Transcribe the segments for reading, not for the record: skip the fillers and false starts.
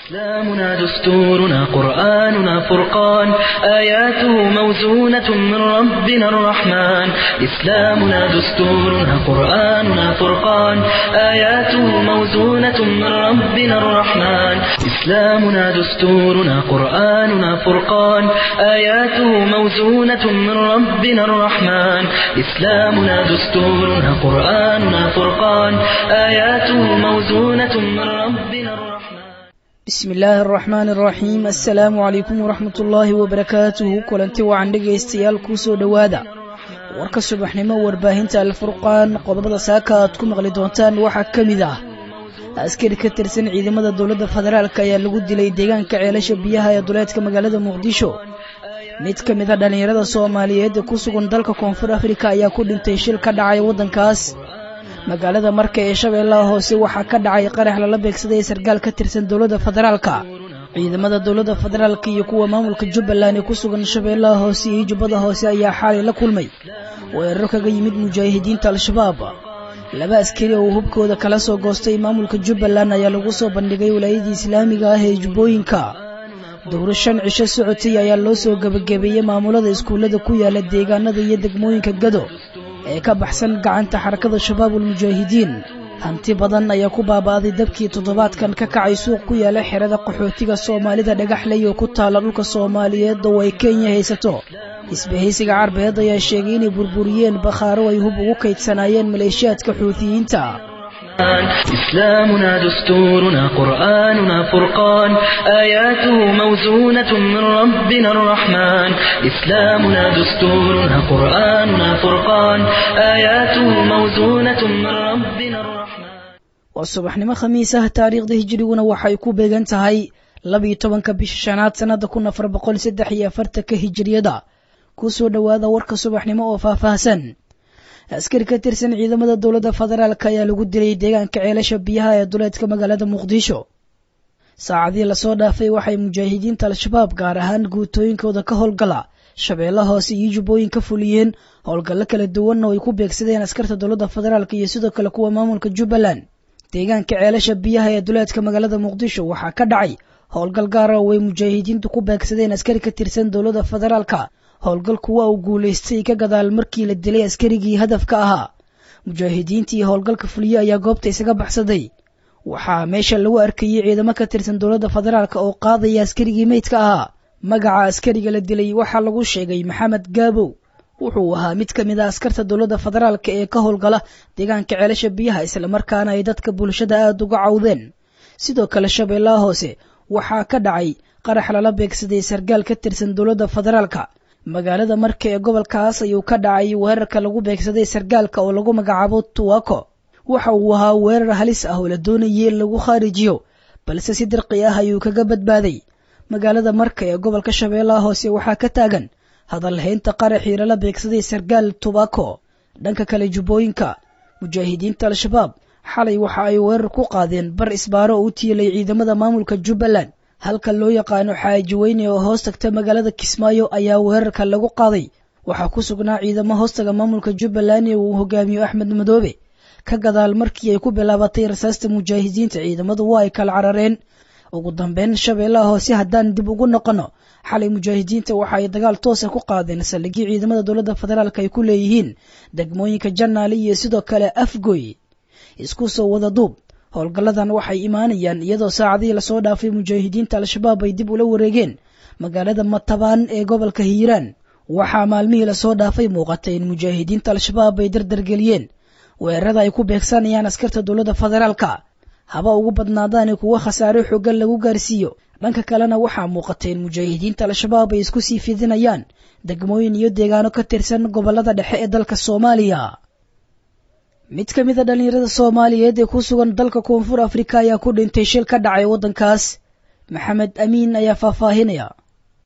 إسلامنا دستورنا قرآننا فرقان آياته موزونة من ربنا الرحمن إسلامنا دستورنا قرآننا فرقان آياته موزونة من ربنا الرحمن إسلامنا دستورنا قرآننا فرقان آياته موزونة من ربنا الرحمن إسلامنا دستورنا قرآننا فرقان آياته موزونة من ربنا الرحمن بسم الله الرحمن الرحيم السلام عليكم ورحمة الله وبركاته كلنتي وعن dhageystayaal ku soo dhawaada warka subaxnimo warbaahinta al-furqaan qodobada saaka aad ku maqli doontaan waxa kamid ah askari ka tirsan ciidamada dawladda federaalka ayaa lagu dilay deegaanka ceelasha biyaha ee duleedka magaalada Muqdisho mid kamid ah dhalinyarada Soomaaliyeed ee ku sugan dalka Koonfur Afrika ayaa ku dhintay shil ka dhacay wadankaas magaalada marka ee Shabeellaha Hoose waxa ka dhacay qarax la beegsaday sargaal ka tirsan dawladda federaalka ciidamada dawladda federaalka iyo kuwa maamulka Jubbaland ee ku sugan Shabeellaha Hoose iyo Jubbada Hoose ayaa xalay la kulmay weerar kaga yimid mujaahidiinta al-shabaab laba askari oo hubkooda kala soo goostay maamulka Jubbaland ayaa lagu soo bandhigay wilaayada Islaamiga ah ee Jubbooyinka doorashan cisho socotay ayaa loo soo gabagabeeyay maamulada iskuulada ku yaala deegaanada iyo degmooyinka Gado ee ka baxsan gacanta xarakada shabaabul mujaahidiin hanti badan ayaa ku baabaaday dabkii toddobaadkan ka kacay suuq ku yaala xerada qaxootiga Soomaalida dhagaxley oo ku taala dhulka Soomaaliyeed oo ay Kenya haysato isbahaysiga Carbeed ayaa sheegay inay burburiyeen bakhaaro ay hub ugu kaydsanayeen maleeshiyaadka Xuuthiyiinta إسلامنا دستورنا قرآننا فرقان آياته موزونة من ربنا الرحمن إسلامنا دستورنا قرآننا فرقان آياته موزونة من ربنا الرحمن وصباحنimo khamiis ah taariikhda hijriguna waxay ku beegan tahay 12 bisha shanaad sanada 1443 hijriyada ku soo dhawaada warka subaxnimo oo faahfaahsan askari ka tirsan ciidamada dawladda federaalka ayaa lagu dilay deegaanka ceelasha biyaha ee duleedka magaalada Muqdisho saacadii la soo dhaafay waxay mujaahidiinta al-shabaab gaar ahaan guutooyinkooda ka howlgala Shabeellaha Hoose iyo Jubbooyinka fuliyeen howlgallo kala duwan oo ay ku beegsadeen askarta dawladda federaalka iyo sidoo kale kuwa maamulka Jubbaland deegaanka ceelasha biyaha ee duleedka magaalada Muqdisho waxa ka dhacay howlgal gaar ah oo ay mujaahidiintu ku beegsadeen askari ka tirsan dawladda federaalka howlgalku waa uu guuleystay ka gadaal markii la dilay askarigii hadafka ahaa mujaahidiintii howlgalka fuliye ayaa goobta isaga baxsaday waxaa meesha lagu arkayay ciidamo ka tirsan dawladda federaalka oo qaadaya askarigii meydka ahaa magaca askariga la dilay waxa lagu sheegay Maxamed Gaabo wuxuu ahaa mid kamid ah askarta dawladda federaalka ee ka howlgala deegaanka ceelasha biyaha isla markaana ay dadka bulshada aad uga cawdeen sidoo kale Shabeellaha Hoose waxa ka dhacay qarax la beegsaday sargaal ka tirsan dawladda federaalka magaalada marka ee gobolkaas ayuu ka dhacay weerarka lagu beegsaday sargaalka oo lagu magacaabo Tuwako waxa uu ahaa weerar halis ah oo la doonayay in lagu kharijiyo balse si dirqi ah ayuu kaga badbaaday magaalada marka ee gobolka Shabeellaha Hoose waxa ka taagan hadal heynta qaraxii la beegsaday sargaal Tuwako dhanka kale Jubbooyinka mujaahidiinta al-shabaab xalay waxa ay weerar ku qaadeen bar isbaaro oo u tiilay ciidamada maamulka Jubbaland halka loo yaqaano xaaji weyne oo hoos tagta magaalada Kismaayo ayaa weerarka lagu qaaday waxa ku sugnaa ciidamo hoostaga maamulka Jubbaland ee uu hogaamiyo Axmed Madoobe ka gadaal markii ay ku bilaabatay rasaasta mujaahidiinta ciidamadu waa ay kala carareen ugu dambeyn Shabeellaha Hoose haddaan dib ugu noqono xalay mujaahidiinta waxa ay dagaal toos ah ku qaadeen saldhiggii ciidamada dawladda federaalka ay ku leeyihiin degmooyinka Janaale iyo sidoo kale Afgoy isku soo wada duub howlgalladan waxay imaanayaan iyadoo saacadii la soo dhaafay mujaahidiinta al-shabaab ay dib ula wareegeen magaalada Matabaan ee gobolka Hiiraan waxa maalmihii la soo dhaafay muuqatay in mujaahidiinta al-shabaab ay dardargeliyeen weerarada ay ku beegsanayaan askarta dawladda federaalka haba ugu badnaadaan kuwa khasaare xooggan lagu gaarsiiyo dhanka kalena waxa muuqatay in mujaahidiinta al-shabaab ay isku sii fidinayaan degmooyin iyo deegaano ka tirsan gobolada dhexe ee dalka Soomaaliya mid kamid ah dhalinyarada Soomaaliyeed ee ku sugan dalka Koonfur Afrika ayaa ku dhintay shil ka dhacay wadankaas Maxamed Amiin ayaa faahfaahinaya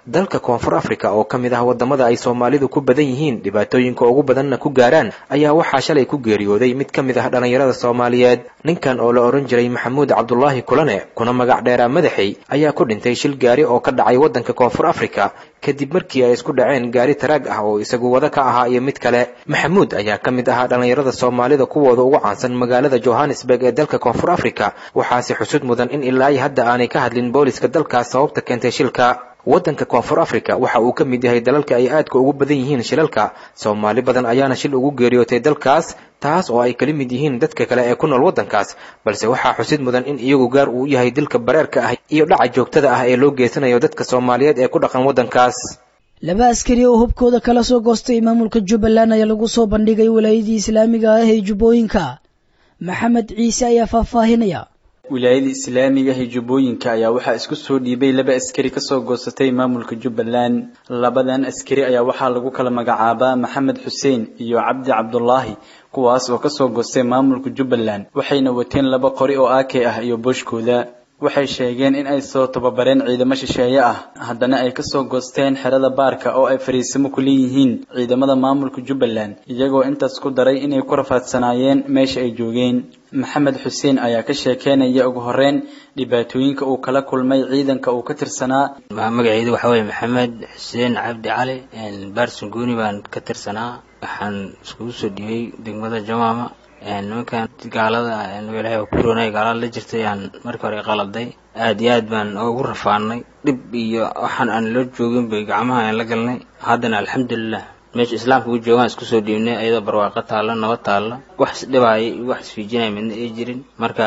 dalka koonfur afrika oo ka mid ah wadamada ay Soomaalidu ku badan yihiin dhibaatooyinka ugu badanna ku gaaraan ayaa waxaa shalay ku geeriyooday mid ka mid ah dhalinyarada Soomaaliyeed ninkan oo la oran jiray Maxamuud Cabdullaahi Kulane kuna magac dheeraa Madaxay ayaa ku dhintay shil gaari oo ka dhacay wadanka koonfur afrika kadib markii ay isku dhaceen gaari taraag ah oo isagu wada ka ahaa iyo mid kale Maxamuud ayaa ka mid ah dhalinyarada Soomaalida kuwooda ugu caansan magaalada Johannesburg ee dalka koonfur afrika waxaase xusud mudan in ilaa hadda aanay ka hadlin booliska dalkaas sababta keentay shilka wadanka koonfur afrika waxa uu ka mid yahay dalalka ay aadka ugu badan yihiin shilalka Soomaali badan ayaana shil ugu geeriyootay dalkaas taas oo ay kala mid yihiin dadka kale ee ku nool wadankaas balse waxa xusid mudan in iyagu gaar uu yahay dilka bareerka ah iyo dhaca joogtada ah ee loo geysanayo dadka Soomaaliyeed ee ku dhaqan wadankaas laba askari oo hubkooda kala soo goostay maamulka Jubbaland ayaa lagu soo bandhigay wilaayadii Islaamiga ah ee Jubbooyinka Maxamed Ciise ayaa faahfaahinaya wilaayada Islaamiga ah ee Jubbooyinka ayaa waxa isku soo dhiibay laba askari ka soo goostay maamulka Jubbaland labadan askari ayaa waxa lagu kala magacaabaa Maxamed Xuseen iyo Cabdi Cabdullaahi kuwaas oo ka soo goostay maamulka Jubbaland waxayna wateen laba qori oo AK ah iyo booshkooda waxay sheegeen in ay soo tababareen ciidamo shisheeye ah haddana ay ka soo goosteen xerada baarka oo ay fariisimo ku leeyihiin ciidamada maamulka Jubbaland iyagoo intaas ku daray inay ku rafaadsanaayeen meesha ay joogeen Maxamed Xuseen ayaa ka sheekeynaya ugu horeen dhibaatooyinka uu kala kulmay ciidanka uu ka tirsanaa magaciidu waxa weeye Maxamed Xuseen Cabdi Cali Baarsan Gooni baan ka tirsanaa waxaan isku soo dhibay degmada Jamaama nimankan gaalada Ilaahay ku roonay gaalada la jirtay aan markii hore qaladay aad iyo aad baan ugu rafaanay dib iyo waxaan aan la joogin bay gacmaha aan la galnay haddana alxamdulillah meesha islaamku uu joogan isku soo dhiibnay ayada barwaaqo taala nabad taala wax dhibaay wax fiijinay midna ay jirin marka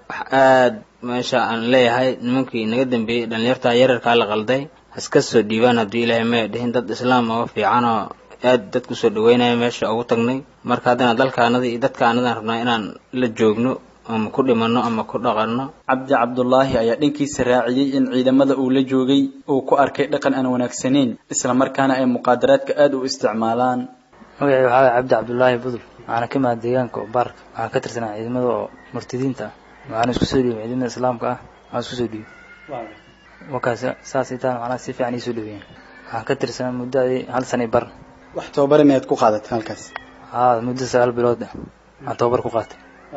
aad meesha aan leeyahay nimankii naga dambeeyay dhalinyarta yararka la qalday iska soo dhiibaan hadii Ilaahay ma dhahin dad islaam oo fiican oo aad dadku soo dhaweynaya meesha ugu tagnay marka hadana dalkaanada iyo dadkaanada rabnaa inaan la joogno ama ku dhimano ama ku dhaqano Cabdi Cabdullaahi ayaa dhankiisa raaciyay in ciidamada uu la joogay uu ku arkay dhaqan aan wanaagsaneyn isla markaana ay muqaadaraadka aad u isticmaalaan magaciisu waxa Cabdi Cabdullaahi Budul waxaan ka maad deegaanka baarka waxaan ka tirsanaa ciidamada murtidiinta waxaan isku soo dhiibay ciidamada islaamka ah waxaan isku soo dhiibay wakaas saasitaan waxaan si fiican isoo dhiibay waxaan ka tirsanaa muddo hal sano bar wax tababar meed ku qaadatay halkaas muddo 9 bilood aan tababar ku qaatay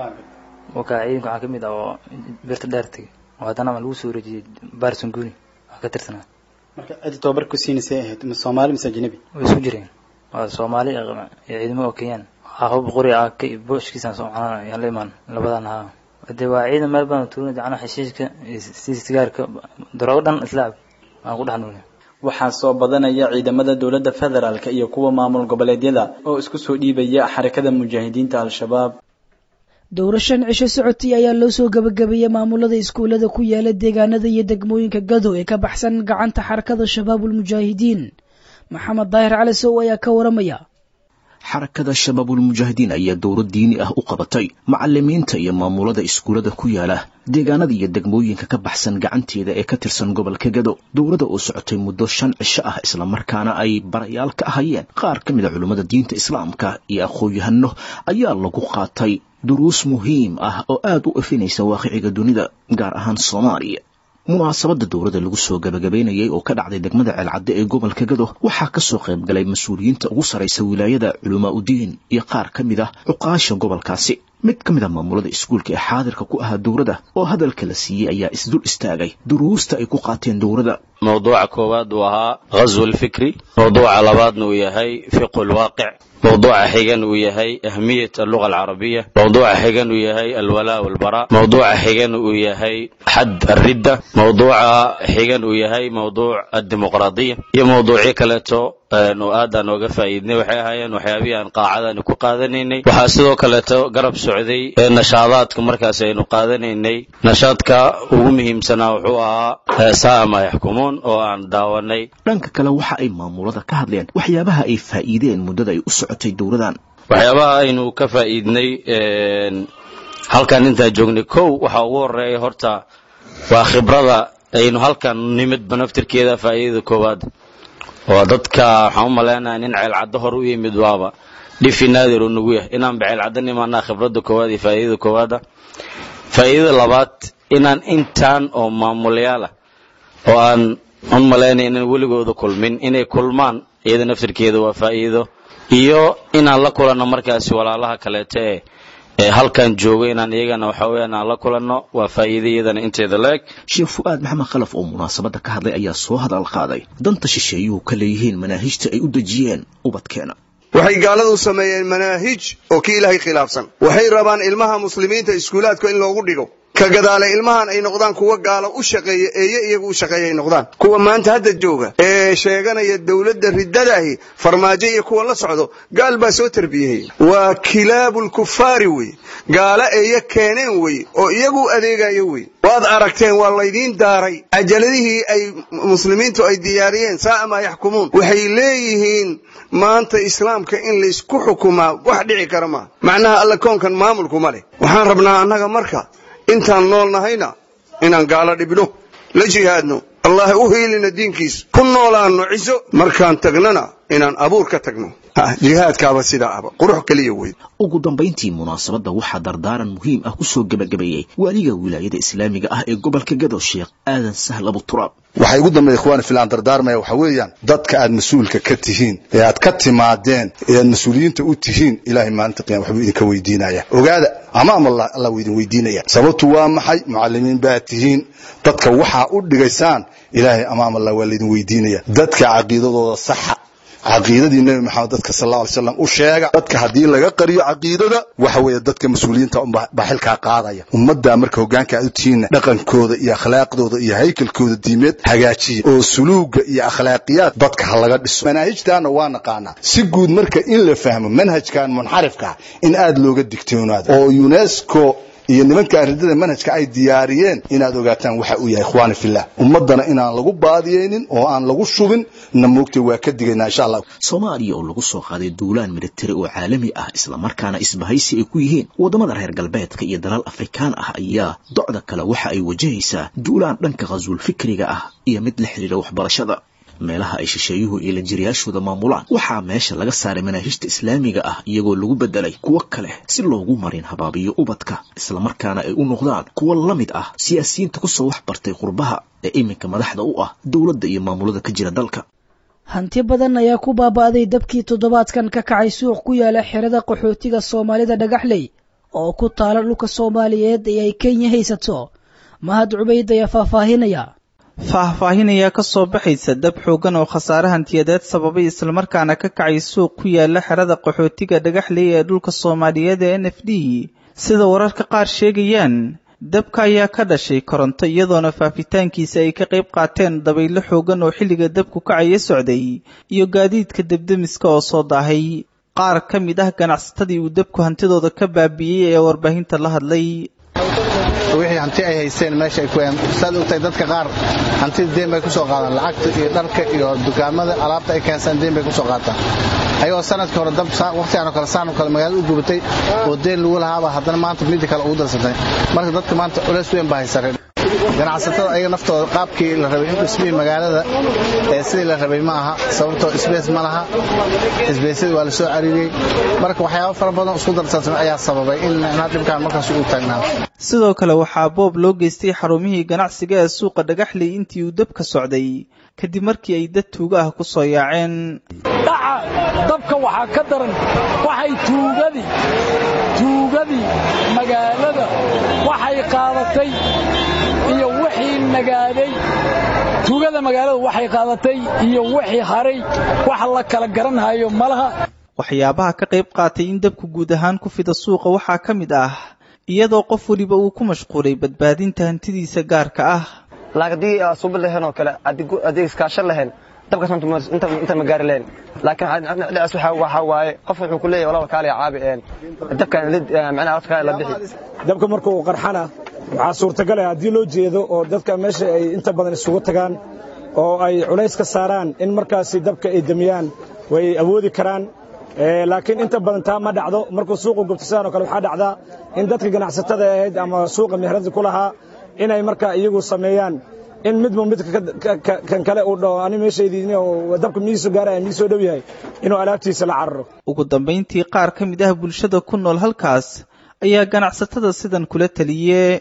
ciidanka waxaa ka mid ah oo birta dheertay oo haddana lagu soo wareejiyay Baarsan Gooni waxaa ka tirsanaa marka cid tababar ku siinayay ahayd Soomaali mise ajnabi way isku jireen waa Soomaali iyo ciidamo oo Kenyan hub qori ah ka booshkiisa Soomaaliya yaan leeman labadan ha hadii waa ciidan meel baan tuurin jacana xishiishka sigaarka daroodan islaam aan ku dhaxnoolay waxaa soo badanaya ciidamada dawladda federaalka iyo kuwa maamul goboleedyada oo isku soo dhiibaya xarakada mujaahidiinta al-shabaab doorashan cisho socotay ayaa loo soo gabagabeeyay maamulada iskuulada ku yaala deegaanada iyo degmooyinka Gado ee ka baxsan gacanta xarakada shabaabul mujaahidiin Maxamed Daahir Cali Sow ayaa ka waramaya xarakada shabaabul mujaahidiin ayaa dowlad diini ah u qabatay macallimiinta iyo maamulada iskuulada ku yaala deegaanada iyo degmooyinka ka baxsan gacanteeda ee ka tirsan gobolka Gado dowladda oo socotay muddo 5 cisho ah isla markaana ay barayaal ka ahayeen qaar ka mid ah culimada diinta islaamka iyo aqoon-yahano ayaa lagu qaatay duruus muhiim ah oo aad u afinaysa waaqiciga dunida gaar ahaan Soomaaliya munaasabada dowladda lagu soo gabagabeynayay oo ka dhacday degmada Ceelcadde ee gobolka Gado waxaa ka soo qayb galay mas'uuliyiinta ugu sareysa wilaayada culimo u diin iyo qaar ka mid ah uqaasha gobolkaasi mid ka mid ah maamulada iskuulka ee xaadirka ku ahaa dowladda oo hadalka la siiyay ayaa isdul istaagay duruusta ay ku qaateen dowladda mawduuca koowaad waa ghazw al-fikri mawduuca labaadna uu yahay fiqh al-waaqi' موضوع حيجان وياهي أهمية اللغة العربية موضوع حيجان وياهي الولاء والبراء موضوع حيجان وياهي حد الردة موضوع حيجان وياهي موضوع الديمقراطية هي موضوعي كلاتو نؤادا نوقف إيدني وحياهايا وحيابيا قاعدة نكو قادنيني وحاسدو كلاتو قرب سعودي نشاطات كمركزي نقادنيني نشاطك ومهم سنة وحوها ساء ما يحكمون وعن داواني لانك كلا وحا أي مامورة كهدلين وحيابها أي فائدين مدد أي أسعتي دوردان وحيابها أينو كفائدني halkan inta joognay kow waxa ugu horeeyay horta waa khibrada aynu halkan nimid banaftirkeeda faa'iido koowaad oo dadka waxaan u maleynayaa in Ceelcadde hor u yimid waaba dhifi naadir oo nagu yahay inaan Ceelcadde nimaana khibrada koowaad iyo faa'iido koowaada faa'iido labaad inaan intaan oo maamulayaal oo aan aan malaynay inaan weligooda kulmin inay kulmaan iyada naftirkeeda waa faa'iido iyo inaan la kulanno markaasi walaalaha kaleete ee halkan jooga inaan iyagana waxa weeyaan aan la kulanno waa faa'iido iyadana inteeda leeg. Sheekh Fuaad Maxamed Khalaf oo munaasabada ka hadlay ayaa soo hadal qaaday danta shisheeyuhu ka leeyihiin manaahijta ay u dejiyeen ubadkeena. waxay gaaladu sameeyeen manaahij oo kii ilaahay khilaafsan waxay rabaan ilmaha muslimiinta iskuulaadka in loogu dhigo ka gadaale ilmahan ay noqdaan kuwa gaalo u shaqeeya iyagu u shaqeeya ay noqdaan kuwa maanta hadda jooga ee sheeganaya dawladda riddadahi farmaajo iyo kuwa la socdo gaal baa soo tarbiyay waa kilaabul kufaari way gaala ay keeneen way oo iyagu adeegayo way waad aragteen waa laydiin daaray ajaladihii ay muslimiintu ay diyaariyeen saama yaxkumuun waxay leeyihiin maanta islaamka in la isku xukumaa wax dhici kara ma macnaha alla koonkan maamulku ma leh waxaan rabnaa annaga marka intaan nool nahayna inaan gaalo dhibno la jihaadno allah u hiilina diinkiisa ku noolaano ciso markaan tagnana inaan abuur ka tagno jihaadkaaba sidaa aba qurux kaliya weyn. ugu dambeyntii munaasabada waxaa dardaaran muhiim ah ku soo gabagabeeyay waliga wilaayada islaamiga ah ee gobolka Gado Sheekh Aadan Sahl Abu Turaab. waxay ugu dambeeyay ikhwaan filan dardaarmaya waxa weeyaan dadka aad mas'uulka ka tihiin ee aad ka timaadeen ee mas'uuliyiinta u tihiin ilaahay maanta qiyaam wuxuu idinka weydiinaya ogaada ama Allah idin weydiinaya sababtu waa maxay muallimiin baa tihiin dadka waxa u dhigaysaan ilaahay ama Allah waa idin weydiinaya dadka aqeedadooda sax عقيدتي النبي محمد صلى الله عليه وسلم وشيغا dadka hadii laga qariyo aqeedada waxa weeye dadka mas'uuliyiinta baxilka qaadaya ummadda marka hoggaanka ay u tihiin dhaqankooda iyo akhlaaqdooda iyo haykalkooda diimeed hagaajiya oo suluuga iyo akhlaaqiyad dadka laga dhiso manhajtaana waa naqaana si guud marka in la fahmo manhajkan munxarifka in aad looga digtoonaado oo UNESCO iyo nimanka arrinta manhajka ay diyaariyeen inaad ogaataan waxa uu yahay ikhwaani fillah ummadana inaan lagu baadiyeenin oo aan lagu shubin namoogtay waa ka digaynaa insha Allah. Soomaaliya oo lagu soo qaaday duulaan militari oo caalami ah isla markaana isbahaysi ay ku yihiin wadamada reer galbeedka iyo dalal Afrikaan ah ayaa docda kale waxa ay wajahaysaa duulaan dhanka qazul fikriga ah iyo mid la xiriira waxbarashada. meelaha ay shisheeyuhu iyo lajiriyaashooda maamulaan waxaa meesha laga saaray manaahijta islaamiga ah iyagoo lagu bedelay kuwa kale si loogu marin habaabiyo ubadka isla markaana ay u noqdaan kuwa la mid ah siyaasiyiinta ku soo wax bartay qurbaha ee iminka madaxda u ah dawladda iyo maamulada ka jira dalka. hanti badan ayaa ku baaba'day dabkii toddobaadkan ka kacay suuq ku yaala xerada qaxootiga Soomaalida Dhagaxley oo ku taala dhulka Soomaaliyeed ee ay Kenya haysato. Mahad Cubayd ayaa faahfaahinaya ka soo baxaysa dab xoogan oo khasaare hantiyadeed sababay isla markaana ka kacay suuq ku yaala xerada qaxootiga Dhagaxley ee dhulka Soomaaliyeed ee NFD. sida wararka qaar sheegayaan dabka ayaa ka dhashay koronto iyadoona faafitaankiisa ay ka qayb qaateen dabaylo xoogan oo xilliga dabku kacaya socday iyo gaadiidka dabdamiska oo soo daahay. qaar ka mid ah ganacsatadii uu dabku hantidooda ka baabi'iyay ee warbaahinta la hadlay. wixii hanti ay haysteen meesha ay ku saad u tahay dadka qaar hantida deen bay ku soo qaadaan lacagta iyo dharka iyo dukaamada alaabta ay keensan deen bay ku soo qaataan ayoo sanadkii hore dab waqtigan kale saan kale magaalada u gubatay oo deen lagu lahaaba haddana maanta mid kale ugu darsatay marka dadka maanta culays weyn baa haysan ganacsatada ayaga naftooda qaabkii la rabay in ismii magaalada sidii la rabay ma aha sababtoo isbees ma laha isbeesada waa la soo cariiriyay marka waxyaabo fara badan isku darsatay ayaa sababay in dhibkaan markaas uu taagnaa. sidoo kale waxaa boob loo geystay xarumihii ganacsiga ee suuqa Dhagaxley intii uu dabka socday kadib markii ay dad tuuga ah ku soo yaaceen. dabka waxaa ka daran waxay tuugadii magaalada waxay qaadatay iyo wixii nagaaday tuugada magaalada waxay qaadatay iyo wixii haray wax la kala garanhayo malaha. waxyaabaha ka qayb qaatay in dabku guud ahaan ku fida suuqa waxaa ka mid ah iyadoo qof waliba uu ku mashquulay badbaadinta hantidiisa gaarka ah. laagdii suuba lahayn oo kale adeeg iskaasho lahayn dabka inta ma gaari lahayn laakiin dhinacaas waxa waaye qof wuxuu ku leeyahay walaal kaali caabi dabkan macnaha waqtiga la bixi dabka markuu qarxana waxa suurtagal ah hadii loo jeedo oo dadka meesha ay inta badan isugu tagaan oo ay culays ka saaraan in markaasi dabka ay damiyaan way awoodi karaan laakiin inta badan taa ma dhacdo markuu suuqu gubtasaan oo kale waxa dhacda in dadka ganacsatada ahayd ama suuqa meherada ku lahaa inay marka iyagu sameeyaan in midba mid kan kale uu dhaw ani meeshaydii oo dabka miiso gaaray miiso dhow yahay inuu alaabtiisa la carro. ugu dambeyntii qaar ka mid ah bulshada ku nool halkaas ayaa ganacsatada sidan kula taliyay.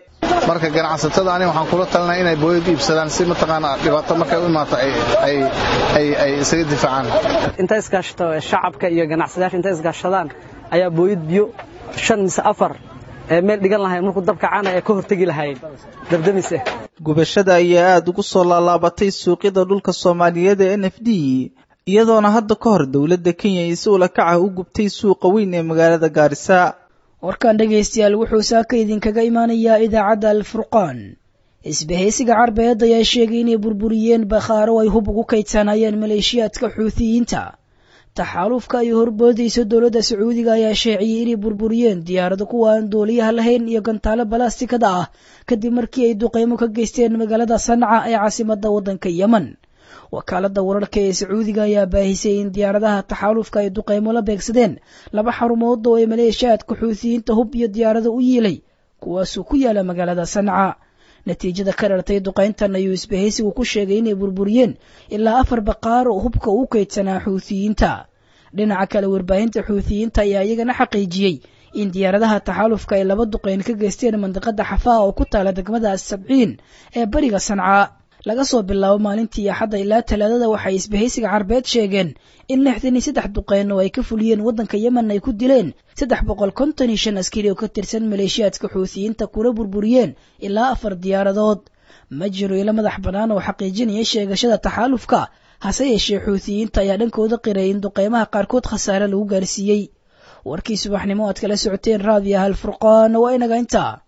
marka ganacsatada aniga waxaan kula talinaya inay booyad iibsadaan si mataqaana dhibaato markay u imaato ay isaga difaacaan inta iskaashto shacabka iyo ganacsadayaasha inta iskaashadaan ayaa booyad biyo 5 mise 4 meel dhigan lahayn markuu dabka caana ee ka hortagi lahayn dabdamise gubashada ayaa aad ugu soo laalaabatay suuqyada dhulka Soomaaliyeed ee NFD iyadoona hadda ka hor dawladda Kenya ay si ula kaca u gubtay suuqa weyn ee magaalada Gaarisa warkan dhageystayaal wuxuu saaka idinkaga imaanayaa idaacadda Al-Furqaan isbahaysiga Carbeed ayaa sheegay inay burburiyeen bakhaaro ay hub ugu kaydsanayeen maleeshiyaadka Xuuthiyiinta taxaalufka ay horboodayso dawladda Sacuudiga ayaa sheeciyay inay burburiyeen diyaarado kuwa aan duuliyaha lahayn iyo gantaalo balaastikada ah kadib markii ay duqeymo ka geysteen magaalada Sanca ee caasimadda waddanka Yemen wakaalada wararka ee Sacuudiga ayaa baahisay in diyaaradaha taxaalufka ay duqeymo la beegsadeen 2 xarumood oo ay maleeshiyaadka Xuuthiyiinta hub iyo diyaarado u yeelay kuwaas oo ku yaala magaalada Sanca natiijada ka dhalatay duqeyntan ayuu isbahaysigu ku sheegay inay burburiyeen ilaa 4 baqaar oo hubka u kaydsanaa Xuuthiyiinta dhinaca kale warbaahinta Xuuthiyiinta ayaa iyagana xaqiijiyay in diyaaradaha taxaalufka ay 2 duqeyn ka geysteen mandiqada Xafaa oo ku taala degmada As-Sabciin ee bariga Sanca laga soo bilaabo maalintii Axadda ilaa Talaadada waxay isbahaysiga Carbeed sheegeen in 63 duqeyn oo ay ka fuliyeen waddanka Yemen ay ku dileen 355 askari oo ka tirsan maleeshiyaadka Xuuthiyiinta kuna burburiyeen ilaa 4 diyaaradood ma jiro ila madax banaan oo xaqiijinaya sheegashada taxaalufka hase yeeshee Xuuthiyiinta ayaa dhankooda qiray in duqeymaha qaarkood khasaare lagu gaarsiiyay warkii subaxnimo aad kala socoteen raadiyaha Al-Furqaan waa inaga inta